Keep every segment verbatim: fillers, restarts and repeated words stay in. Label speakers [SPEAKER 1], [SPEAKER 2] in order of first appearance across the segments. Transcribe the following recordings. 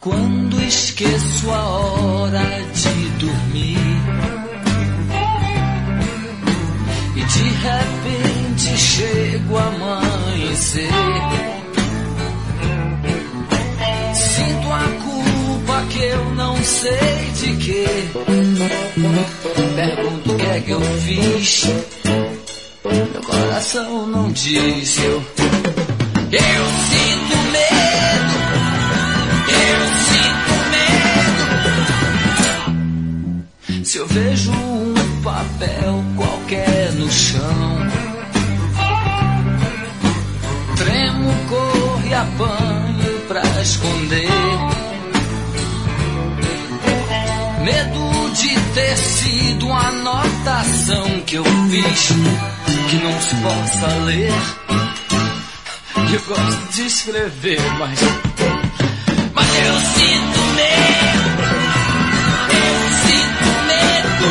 [SPEAKER 1] Quando esqueço a hora de dormir e de repente chego a amanhecer, sinto a culpa que eu não sei de quê. Pergunto o que é que eu fiz, meu coração não diz. Eu, eu sinto medo, eu sinto medo. Se eu vejo um papel qualquer no chão, tremo, corro e apanho pra esconder. Medo de ter sido uma anotação que eu fiz que não se possa ler. Eu gosto de escrever, mas Mas eu sinto medo, eu sinto medo.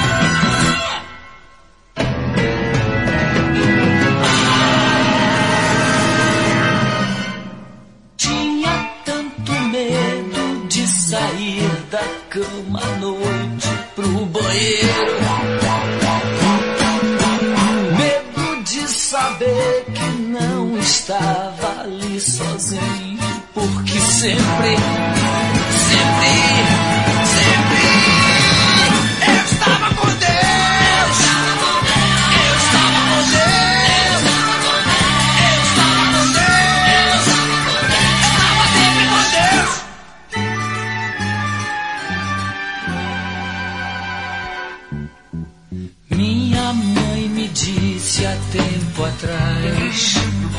[SPEAKER 1] Tinha tanto medo de sair da cama à noite pro banheiro, medo de saber que não estava ali sozinho, porque sempre, sempre, sempre eu estava com Deus, eu estava com Deus, eu estava com Deus, eu estava sempre com Deus. Minha mãe me disse há tempo atrás: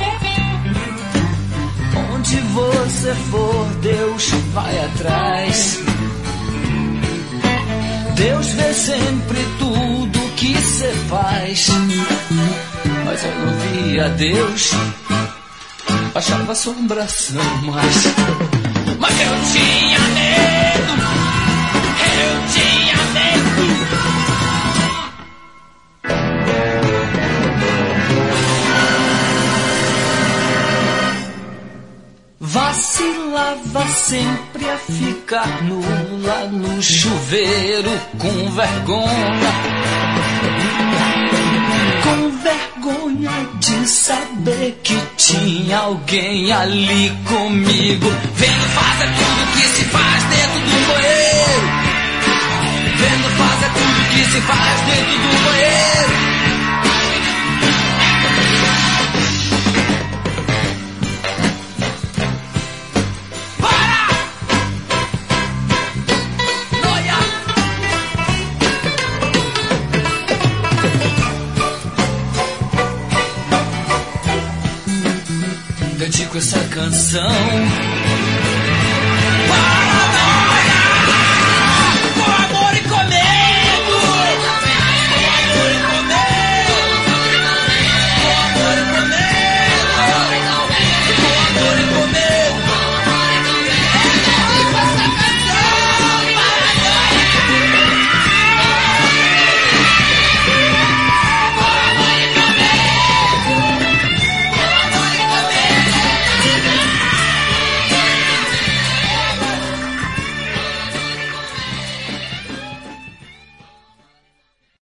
[SPEAKER 1] onde você for, Deus vai atrás. Deus vê sempre tudo que você faz. Mas eu não via Deus, achava assombração, mas Mas eu tinha medo, eu tinha medo. Vacilava sempre a ficar nula no chuveiro, com vergonha, com vergonha de saber que tinha alguém ali comigo, vendo fazer tudo que se faz dentro do banheiro, vendo fazer tudo que se faz dentro do banheiro. Dedico essa canção